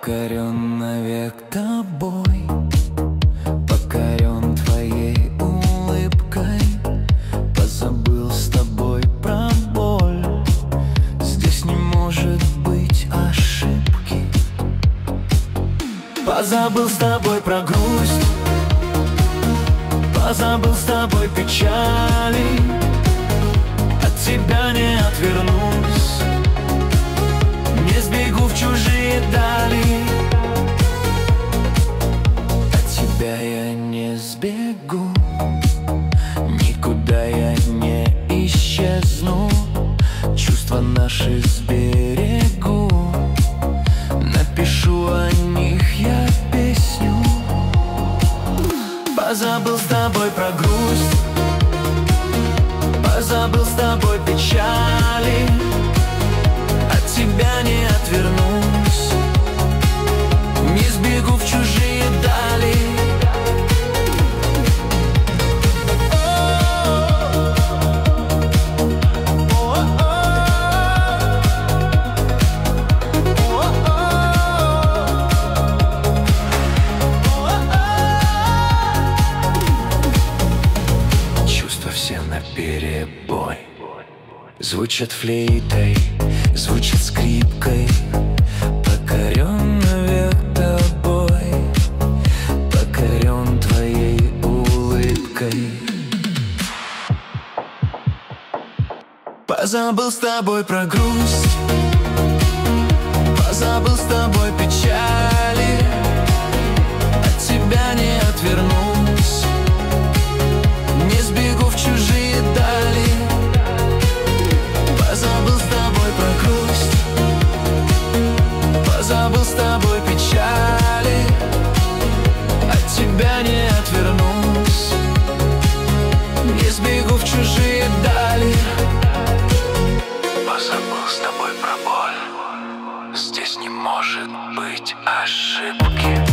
Покорен навек тобой, покорен твоей улыбкой. Позабыл с тобой про боль, здесь не может быть ошибки. Позабыл с тобой про грусть, позабыл с тобой печали. От тебя не отвернусь, не сбегу в чужие дали. От тебя я не сбегу, никуда я не исчезну. Чувства наши сберегу, напишу о них я песню. Позабыл с тобой про грусть, позабыл с тобой печали. От тебя не отвернусь, не сбегу в чужие дали. Чувства все наперебой, звучат флейтой, звучат скрипкой. Покорен навек тобой, покорен твоей улыбкой. Позабыл с тобой про грусть, позабыл с тобой печали. От тебя не отвернусь, не сбегу в чужие дали. Позабыл с тобой про грусть, позабыл с тобой печали. От тебя не отвернусь, не сбегу в чужие дали. Позабыл с тобой про боль, здесь не может быть ошибки.